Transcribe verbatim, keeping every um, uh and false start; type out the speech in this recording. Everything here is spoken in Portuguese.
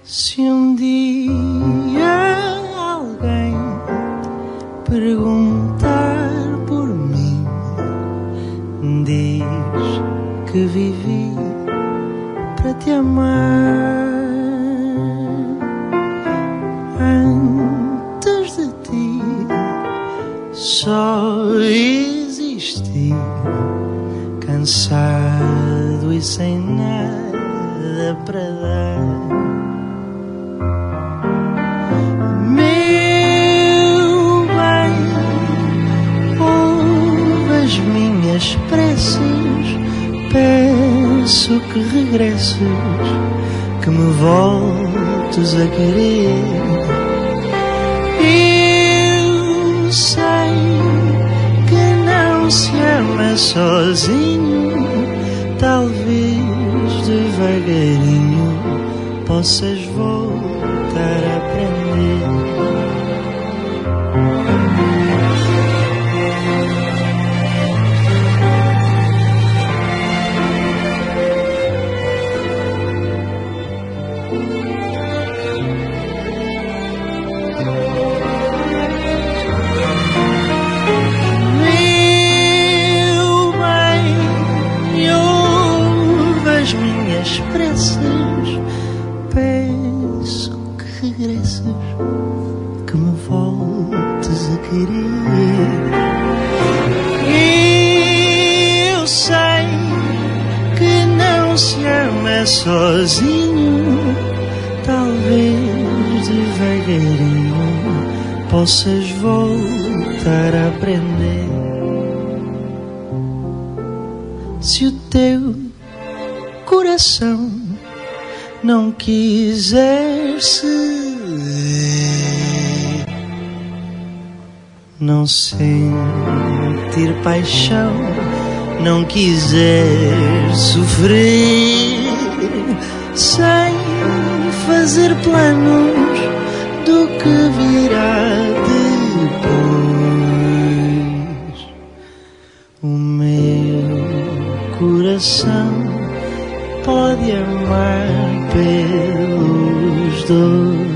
Se um dia alguém perguntar por mim, diz que vivi para te amar. Antes de ti só existi, cansado e sem nada para dar. Meu bem, ouve as minhas preces, peço que regresses, que me voltes a querer. Eu sei que não se ama sozinho, talvez devagarinho possas voltar a aprender. Meu bem, ouve as minhas preces, peço que regresses, que me voltes a querer. Eu sei que não se ama sozinho, talvez devagarinho possas voltar a aprender. Se o teu coração não quiser ceder, não sentir paixão, não quiser sofrer, sem fazer planos do que virá depois, o meu coração pode amar pelos dois.